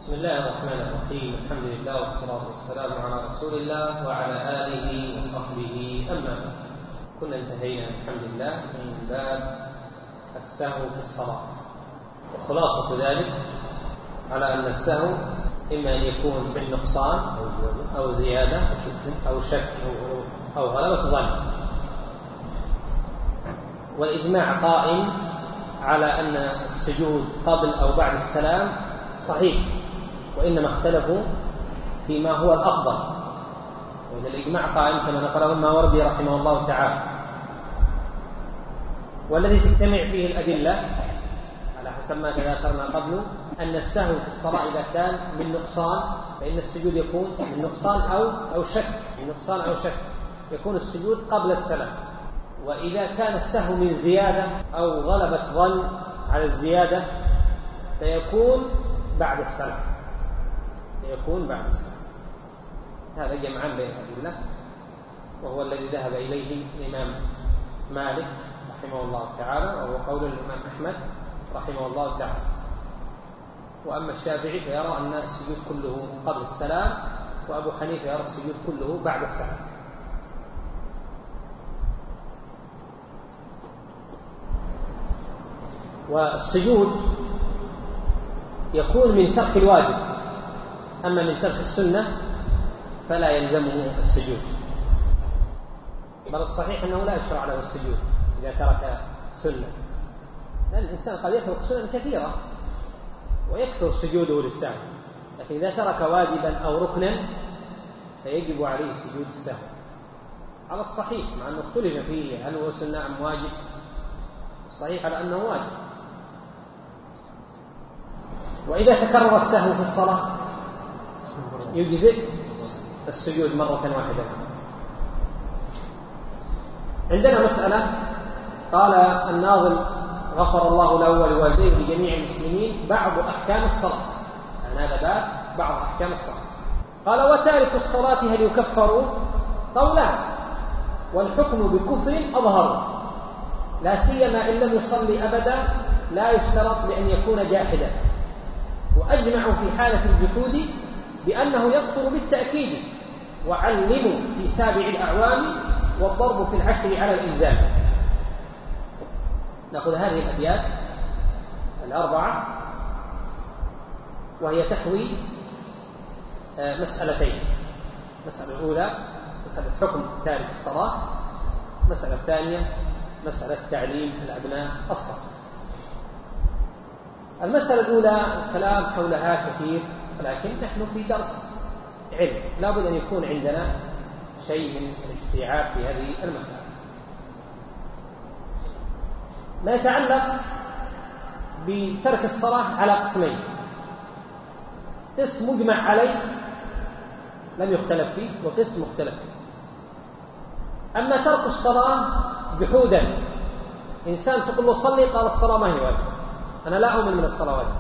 بسم الله الرحمن الرحيم. الحمد لله والصلاة والسلام على رسول الله وعلى آله وصحبه. أما بعد، كنا انتهينا الحمد لله من باب السهو في الصلاة، وخلاصة ذلك على أن السهو إما أن يكون بالنقصان أو زيادة أو شك أو غلبة ظن، والإجماع قائم على أن السجود قبل أو بعد السلام صحيح، وإنما اختلفوا فيما هو الأفضل، وإذا الإجماع قائم كما نقله الماوردي رحمه الله تعالى. والذي تجتمع فيه الأدلة على حسب ما ذكرنا قبل أن السهو في الصلاة إذا كان من نقصان فإن السجود يكون من نقصان أو شك، من نقصان أو شك يكون السجود قبل السلام. وإذا كان السهو من زيادة أو غلبة ظن على الزيادة فيكون بعد السلام، هذا جمعان بين الأدلة، وهو الذي ذهب إليه الإمام مالك رحمه الله تعالى، وهو قول الإمام أحمد رحمه الله تعالى. وأما الشافعي فيرى أن السجود كله قبل السلام، وأبو حنيفة يرى السجود كله بعد السلام. والسجود يكون من ترك الواجب، أما من ترك السنة فلا يلزمه السجود، بل الصحيح أنه لا يشرع له السجود إذا ترك سنة، لأن الإنسان قد يترك سنة كثيرة ويكثر سجوده للسهو، لكن إذا ترك واجبا أو ركنا فيجب عليه سجود السهو على الصحيح، مع أنه اختلف فيه هل هو سنة أم واجب. الصحيح على أنه واجب. وإذا تكرر السهو في الصلاة يجزئ السجود مرة واحدة. عندنا مسألة قال الناظم غفر الله له ولوالديه لجميع المسلمين بعض أحكام الصلاة، يعني هذا باب بعض أحكام الصلاة. قال وتارك الصلاة هل يكفر؟ قولان، والحكم بكفر أظهر، لا سيما إن لم يصلي أبدا، لا يشترط بأن يكون جاحدا. وأجمعوا في حالة الجحود بأنه يكفر بالتأكيد، وعلموا في 7 الأعوام والضرب في 10 على الإلزام. نأخذ هذه الأبيات الأربعة، وهي تحوي مسألتين: مسألة الأولى مسألة حكم تارك الصلاة، مسألة الثانية مسألة تعليم الأبناء الصلاة. المسألة الأولى الكلام حولها كثير، ولكن نحن في درس علم لا بد أن يكون عندنا شيء من الاستيعاب في هذه المسألة. ما يتعلق بترك الصلاة على قسمين: قسم مجمع عليه لم يختلف فيه، وقسم مختلف فيه. أما ترك الصلاة جحودا، إنسان تقول له صلي قال الصلاة ما هي واجبة، أنا لا أؤمن من الصلاة واجبة،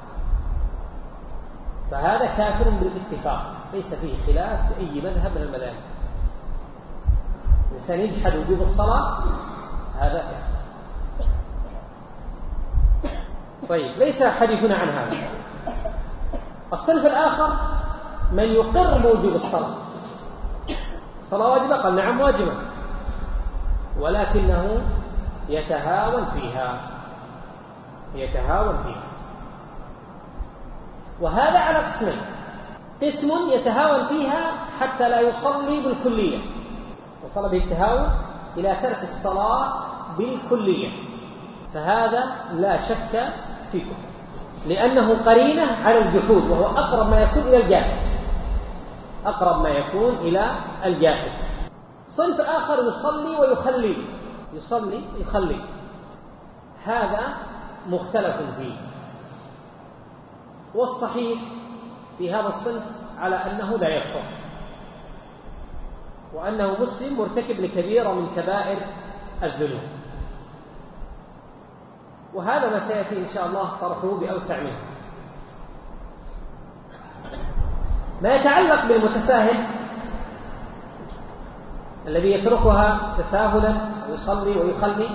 فهذا كافر بالاتفاق، ليس فيه خلاف بأي مذهب من المذاهب. الإنسان يجحد وجوب الصلاة هذا كافر. طيب، ليس حديثنا عن هذا. الصنف الآخر من يقر بوجوب الصلاة، الصلاة واجبة قال نعم واجبة، ولكنه يتهاون فيها، وهذا على قسمين: قسم يتهاون فيها حتى لا يصلي بالكلية، وصل به التهاون إلى ترك الصلاة بالكلية، فهذا لا شك في كفر، لأنه قرينة على الجحود، وهو أقرب ما يكون إلى الجاحد. صنف آخر يصلي، هذا مختلف فيه، والصحيح في هذا الصنف على أنه لا يكفر، وأنه مسلم مرتكب لكبيرة من كبائر الذنوب، وهذا ما سيأتي إن شاء الله طرحه بأوسع منه. ما يتعلق بالمتساهل الذي يتركها تساهلا ويصلي ويخلي،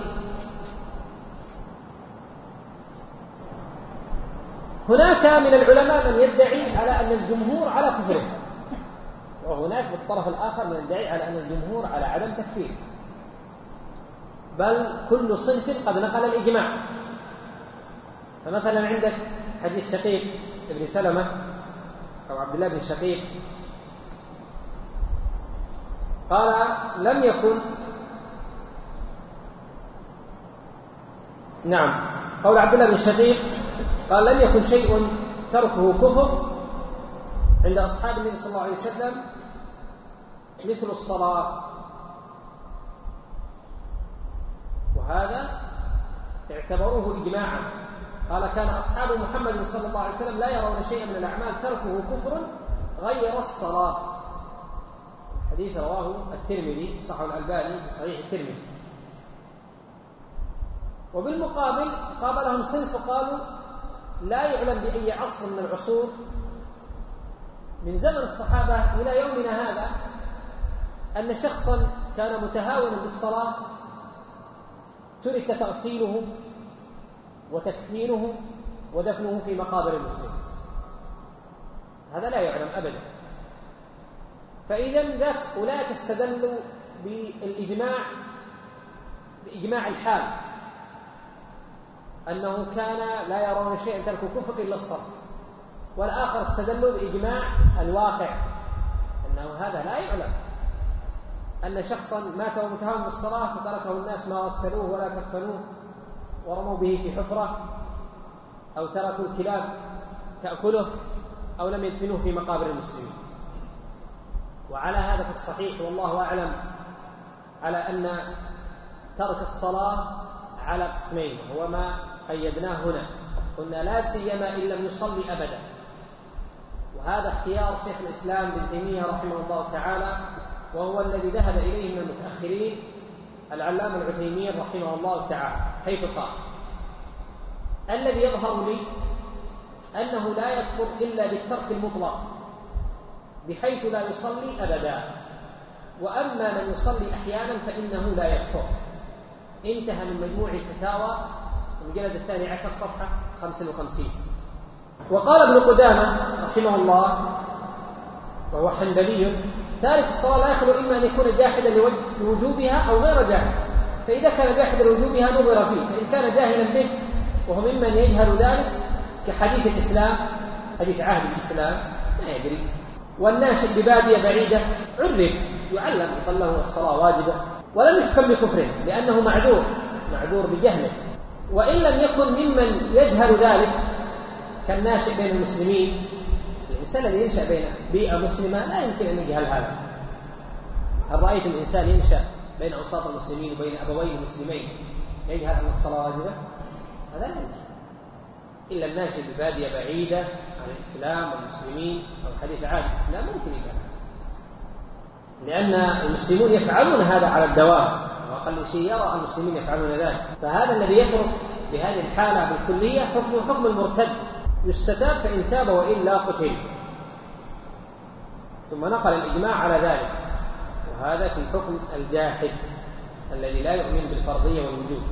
هناك من العلماء من يدعي على أن الجمهور على كفره، وهناك بالطرف الآخر من يدعي على أن الجمهور على عدم تكفيره، بل كل صنف قد نقل الإجماع. فمثلا عندك حديث شقيق ابن سلمة أو عبد الله بن شقيق قال لم يكن، نعم، قول عبد الله بن شقيق قال لم يكن شيء تركه كفر عند أصحاب النبي صلى الله عليه وسلم مثل الصلاة. وهذا اعتبروه إجماعا. قال كان أصحاب محمد صلى الله عليه وسلم لا يرون شيئا من الأعمال تركه كفر غير الصلاة. حديث رواه الترمذي صححه الألباني في صحيح الترمذي. وبالمقابل قابلهم صنف قالوا لا يعلم بأي عصر من العصور من زمن الصحابة إلى يومنا هذا أن شخصا كان متهاونا بالصلاة ترك تغسيله وتكفينه ودفنه في مقابر المسلمين. هذا لا يعلم أبدا. فإذا ذاك أولئك استدلوا بإجماع الحال أنه كان لا يرون شيئا ترك كفر إلا الصلاة، والآخر استدلوا بإجماع الواقع أنه هذا لا يعلم، أن شخصا مات ومتهاون بالصلاة فتركه الناس ما غسلوه ولا كفنوه ورموا به في حفرة أو تركوا الكلاب تأكله أو لم يدفنوه في مقابر المسلمين. وعلى هذا في الصحيح والله أعلم على أن ترك الصلاة على قسمين، وهو ما قيدناه هنا، قلنا لا سيما إن لم يصلي أبدا. وهذا اختيار شيخ الإسلام ابن تيمية رحمه الله تعالى، وهو الذي ذهب إليه من المتأخرين العلامة العثيمين رحمه الله تعالى، حيث قال الذي يظهر لي أنه لا يكفر إلا بالترك المطلق بحيث لا يصلي أبدا، وأما من يصلي أحيانا فإنه لا يكفر. انتهى من مجموع الفتاوى المجلد 12 صفحة 55. وقال ابن قدامة رحمه الله وهو حنبلي تارك الصلاة لا يخلو إما أن يكون جاحدا لوجوبها أو غير جاحد، فإذا كان جاحدا لوجوبها نظر فيه، فإن كان جاهلا به وهو ممن يجهل ذلك كحديث الإسلام، حديث عهد الإسلام ما يدري، والناشئ ببادية بعيدة عرف يعلم يقال له الصلاة واجبة ولم يحكم بكفره لأنه معذور بجهله. وإن لم يكن ممن يجهل ذلك كالناشئ بين المسلمين، الإنسان الذي ينشأ بين بيئة مسلمة لا يمكن أن يجهل هذا. هل رأيت الإنسان ينشأ بين أوساط المسلمين وبين أبوين مسلمين يجهل أن الصلاة واجبة؟ هذا لا يمكن، إلا الناشئ ببادية بعيدة عن الإسلام والمسلمين أو حديث عهد الإسلام ممكن يجهل، لأن المسلمون يفعلون هذا على الدوام، وأقل شيء يرى المسلمين يفعلون ذلك. فهذا الذي يترك بهذه الحالة بالكلية حكم المرتد، يستتاب فإن تاب وإلا قتل. ثم نقل الإجماع على ذلك، وهذا في حكم الجاحد الذي لا يؤمن بالفرضية والوجوب.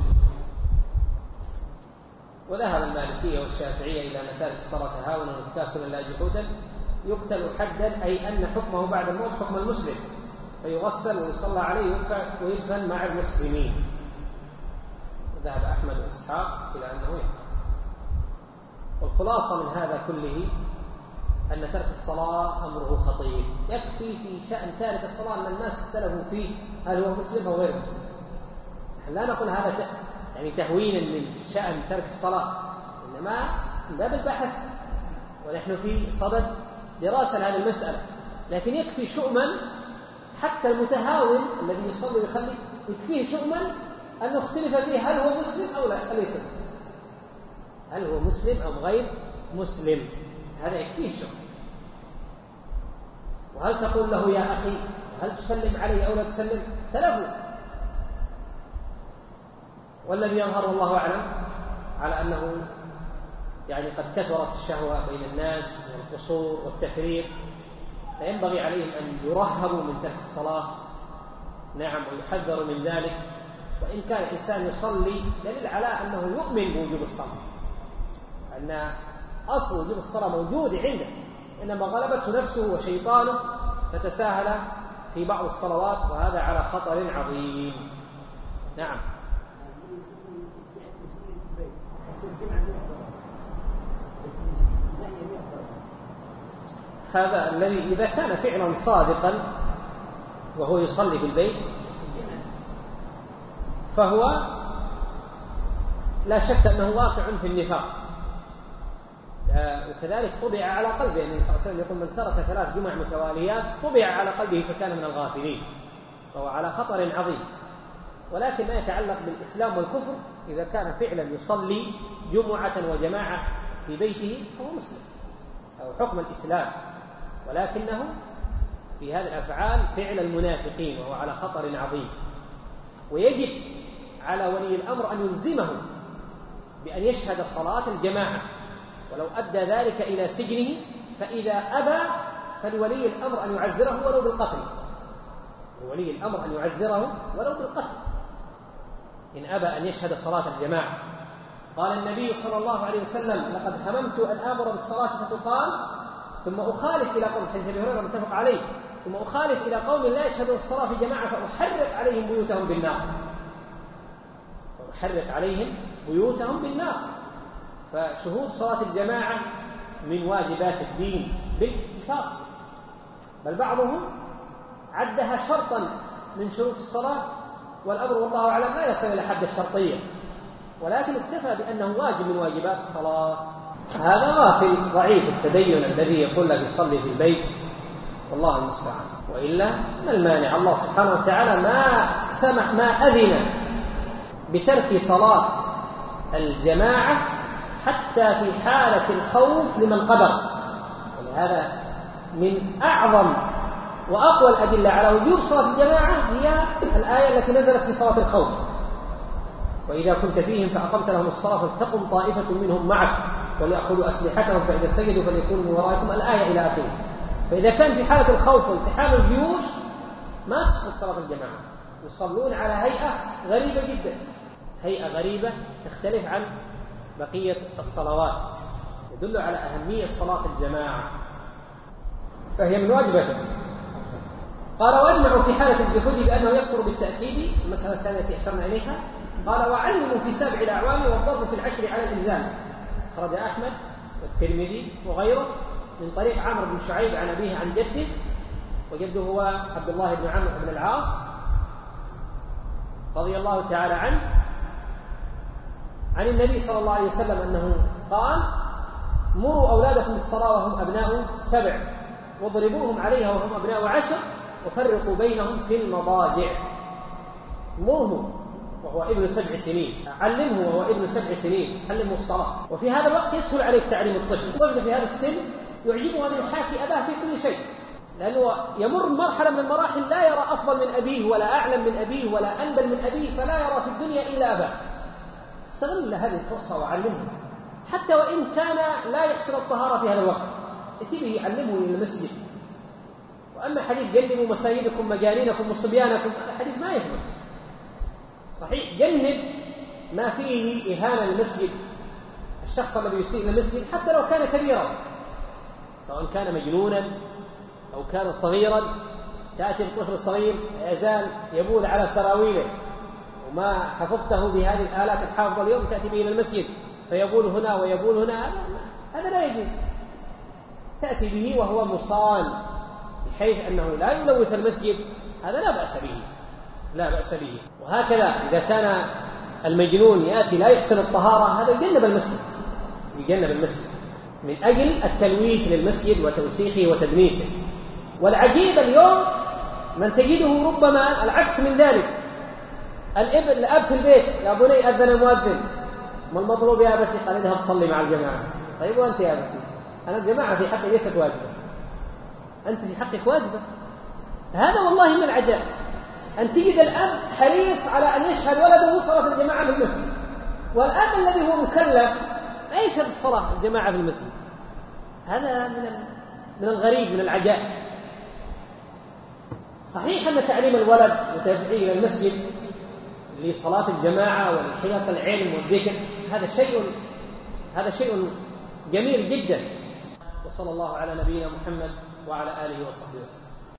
وذهب المالكية والشافعية إلى أن تارك الصلاة تهاونا وتكاسلا لا جحودا يقتل حدا، أي أن حكمه بعد الموت حكم المسلم، فيغسل ويصلى عليه ويدفن مع المسلمين. وذهب أحمد وإسحاق إلى أنه يقتل. والخلاصة من هذا كله أن ترك الصلاة أمره خطير. يكفي في شأن تارك الصلاة أن الناس اختلفوا فيه هل هو مسلم أو غير مسلم. لا نقول هذا يعني تهوينا من شأن ترك الصلاة، إنما من باب البحث، ونحن في صدد دراسة لهذه المسألة. لكن يكفي شؤما حتى المتهاون الذي يصلي ويخلي يكفيه شؤما أن يختلف فيه هل هو مسلم أو لا، ليس مسلم، هل هو مسلم أو غير مسلم، هذا يكفيه شؤم. وهل تقول له يا أخي، هل تسلم عليه أو لا تسلم، تلفوا. والذي يظهر والله أعلم على أنه يعني قد كثرت الشهوة بين الناس والقصور والتفريق، فينبغي عليهم أن يرهبوا من ترك الصلاة، نعم، ويحذروا من ذلك. وإن كان الإنسان يصلي دليل على أنه يؤمن بوجوب الصلاة، أن أصل وجوب الصلاة موجود عنده، إنما غلبته نفسه وشيطانه فتساهل في بعض الصلوات، وهذا على خطر عظيم. نعم. هذا الذي إذا كان فعلا صادقا وهو يصلي في البيت فهو لا شك أنه واقع في النفاق، وكذلك طبع على قلبه. النبي صلى الله عليه وسلم يقول من ترك 3 جمع متواليات طبع على قلبه فكان من الغافلين، فهو على خطر عظيم. ولكن ما يتعلق بالإسلام والكفر إذا كان فعلا يصلي جمعة وجماعة في بيته فهو مسلم أو حكم الإسلام، ولكنه في هذه الأفعال فعل المنافقين وهو على خطر عظيم. ويجب على ولي الأمر أن يلزمه بأن يشهد صلاة الجماعة ولو أدى ذلك إلى سجنه، فإذا أبى فلولي الأمر أن يعزره ولو بالقتل، ولي الأمر أن يعزره ولو بالقتل إن أبى أن يشهد صلاة الجماعة. قال النبي صلى الله عليه وسلم لقد هممت أن آمر بالصلاة فتقام ثم أخالف إلى قوم، حديث أبي هريرة متفق عليه، ثم أخالف إلى قوم لا يشهدون الصلاة في جماعة فأحرق عليهم بيوتهم بالنار، فأحرق عليهم بيوتهم بالنار. فشهود صلاة الجماعة من واجبات الدين بالاتفاق، بل بعضهم عدها شرطا من شروط الصلاة، والأمر والله أعلم لا يصل إلى حد الشرطية، ولكن اكتفى بأنه واجب من واجبات الصلاة. هذا غافل ضعيف التدين الذي يقول لك يصلي في البيت، والله المستعان. وإلا ما المانع؟ الله سبحانه وتعالى ما أذن بترك صلاة الجماعة حتى في حالة الخوف لمن قدر. ولهذا من أعظم وأقوى الأدلة على وجوب صلاة الجماعة هي الآية التي نزلت في صلاة الخوف: وإذا كنت فيهم فأقمت لهم الصلاة فلتقم طائفة منهم معك وليأخذوا أسلحتهم فإذا سجدوا فليكونوا من ورائكم، الآية إلى آخره. فإذا كان في حالة الخوف والتحام الجيوش ما تسقط صلاة الجماعة، يصلون على هيئة غريبة جدا، هيئة غريبة تختلف عن بقية الصلوات، يدل على أهمية صلاة الجماعة، فهي من واجباته. قال: وأجمعوا في حالة الجحود بأنه يكفر بالتأكيد، المسألة الثانية التي أشرنا إليها. قال: وعلموا في 7 الأعوام والضرب في 10 على الإلزام. أخرج أحمد والترمذي وغيره من طريق عمرو بن شعيب عن أبيه عن جده، وجده هو عبد الله بن عمرو بن العاص رضي الله تعالى عنه، عن النبي صلى الله عليه وسلم أنه قال: مروا أولادكم بالصلاة وهم أبناء 7 واضربوهم عليها وهم أبناء 10 وفرقوا بينهم في المضاجع. مره وهو ابن 7 سنين، علمه وهو ابن 7 سنين، علمه الصلاة. وفي هذا الوقت يسهل عليك تعليم الطفل. الطفل في هذا السن يعجبه أن يحاكي أباه في كل شيء، لأنه يمر مرحلة من المراحل لا يرى أفضل من أبيه ولا أعلم من أبيه ولا أنبل من أبيه، فلا يرى في الدنيا إلا أباه. استغل هذه الفرصة وعلمه، حتى وإن كان لا يحسن الطهارة في هذا الوقت، ائتي به علمه إلى المسجد. وأما حديث جنبوا مساجدكم مجانينكم وصبيانكم، هذا حديث ما يثبت. صحيح جنب ما فيه إهانة للمسجد، الشخص الذي يسيء إلى المسجد حتى لو كان كبيرا، سواء كان مجنونا أو كان صغيرا. تأتي الطفل الصغير يزال يبول على سراويله وما حفظته بهذه الآلات الحافظة اليوم، تأتي به إلى المسجد فيبول هنا ويبول هنا، هذا لا يجوز. تأتي به وهو مصان بحيث أنه لا يلوث المسجد، هذا لا بأس به، لا بأس به. وهكذا إذا كان المجنون يأتي لا يحسن الطهارة، هذا يجنب المسجد، يجنب المسجد من أجل التلويث للمسجد وتوسيخه وتدنيسه. والعجيب اليوم من تجده ربما العكس من ذلك، الأب في البيت: يا بني أذن المؤذن، ما المطلوب يا أبتي؟ قال: اذهب صلي مع الجماعة. طيب وأنت يا أبتي؟ أنا الجماعة في حقي ليست واجبة، أنت في حقك واجبة. هذا والله من العجائب أن تجد الأب حريص على أن يشهد ولده صلاة الجماعة في المسجد، والأب الذي هو مكلف لا يشهد الصلاة الجماعة في المسجد. هذا من الغريب، من العجائب. صحيح أن تعليم الولد وتدعيه إلى المسجد لصلاة الجماعة ولحلق العلم والذكر هذا شيء جميل جدا، وصلى الله على نبينا محمد وعلى آله وصحبه وسلم.